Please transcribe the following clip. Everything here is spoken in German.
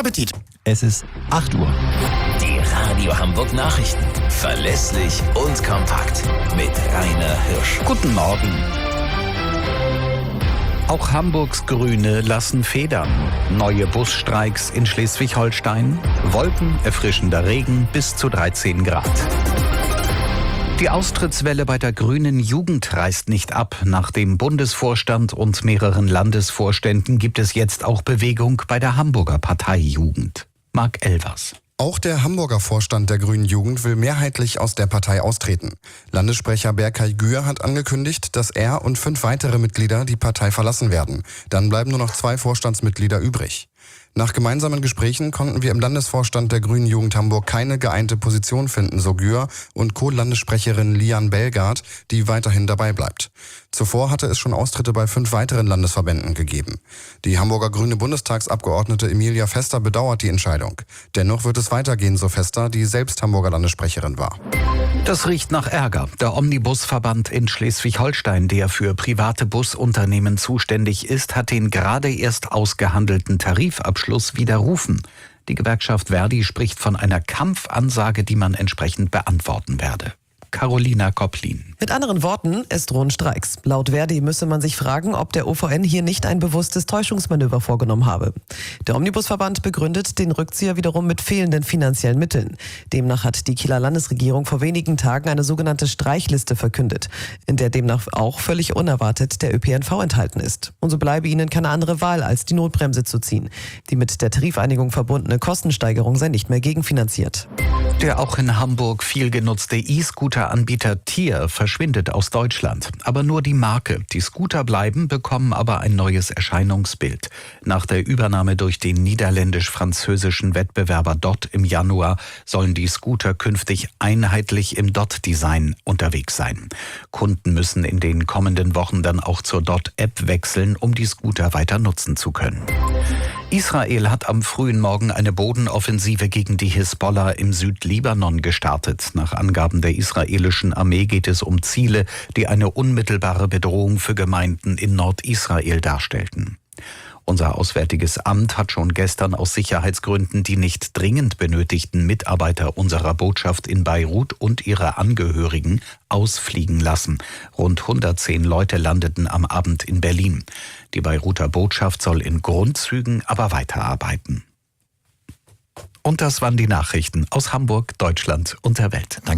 Appetit. Es ist 8 Uhr. Die Radio Hamburg Nachrichten. Verlässlich und kompakt. Mit Rainer Hirsch. Guten Morgen. Auch Hamburgs Grüne lassen federn. Neue Busstreiks in Schleswig-Holstein. Wolken, erfrischender Regen bis zu 13 Grad. Die Austrittswelle bei der grünen Jugend reißt nicht ab. Nach dem Bundesvorstand und mehreren Landesvorständen gibt es jetzt auch Bewegung bei der Hamburger Parteijugend. Marc Elvers. Auch der Hamburger Vorstand der Grünen Jugend will mehrheitlich aus der Partei austreten. Landessprecher Berkay Gühr hat angekündigt, dass er und 5 weitere Mitglieder die Partei verlassen werden. Dann bleiben nur noch 2 Vorstandsmitglieder übrig. Nach gemeinsamen Gesprächen konnten wir im Landesvorstand der Grünen Jugend Hamburg keine geeinte Position finden, so Gühr und Co-Landessprecherin Lian Belgard, die weiterhin dabei bleibt. Zuvor hatte es schon Austritte bei 5 weiteren Landesverbänden gegeben. Die Hamburger Grüne Bundestagsabgeordnete Emilia Vester bedauert die Entscheidung. Dennoch wird es weitergehen, so Vester, die selbst Hamburger Landessprecherin war. Das riecht nach Ärger. Der Omnibusverband in Schleswig-Holstein, der für private Busunternehmen zuständig ist, hat den gerade erst ausgehandelten Tarifabschluss widerrufen. Die Gewerkschaft Verdi spricht von einer Kampfansage, die man entsprechend beantworten werde. Carolina Kopplin. Mit anderen Worten, es drohen Streiks. Laut Verdi müsse man sich fragen, ob der OVN hier nicht ein bewusstes Täuschungsmanöver vorgenommen habe. Der Omnibusverband begründet den Rückzieher wiederum mit fehlenden finanziellen Mitteln. Demnach hat die Kieler Landesregierung vor wenigen Tagen eine sogenannte Streichliste verkündet, in der demnach auch völlig unerwartet der ÖPNV enthalten ist. Und so bleibe ihnen keine andere Wahl, als die Notbremse zu ziehen. Die mit der Tarifeinigung verbundene Kostensteigerung sei nicht mehr gegenfinanziert. Der auch in Hamburg viel genutzte E-Scooter-Anbieter Tier verschwindet aus Deutschland. Aber nur die Marke. Die Scooter bleiben, bekommen aber ein neues Erscheinungsbild. Nach der Übernahme durch den niederländisch-französischen Wettbewerber DOT im Januar sollen die Scooter künftig einheitlich im DOT-Design unterwegs sein. Kunden müssen in den kommenden Wochen dann auch zur DOT-App wechseln, um die Scooter weiter nutzen zu können. Israel hat am frühen Morgen eine Bodenoffensive gegen die Hisbollah im Südlibanon gestartet. Nach Angaben der israelischen Armee geht es um Ziele, die eine unmittelbare Bedrohung für Gemeinden in Nordisrael darstellten. Unser Auswärtiges Amt hat schon gestern aus Sicherheitsgründen die nicht dringend benötigten Mitarbeiter unserer Botschaft in Beirut und ihre Angehörigen ausfliegen lassen. Rund 110 Leute landeten am Abend in Berlin. Die Beiruter Botschaft soll in Grundzügen aber weiterarbeiten. Und das waren die Nachrichten aus Hamburg, Deutschland und der Welt. Danke.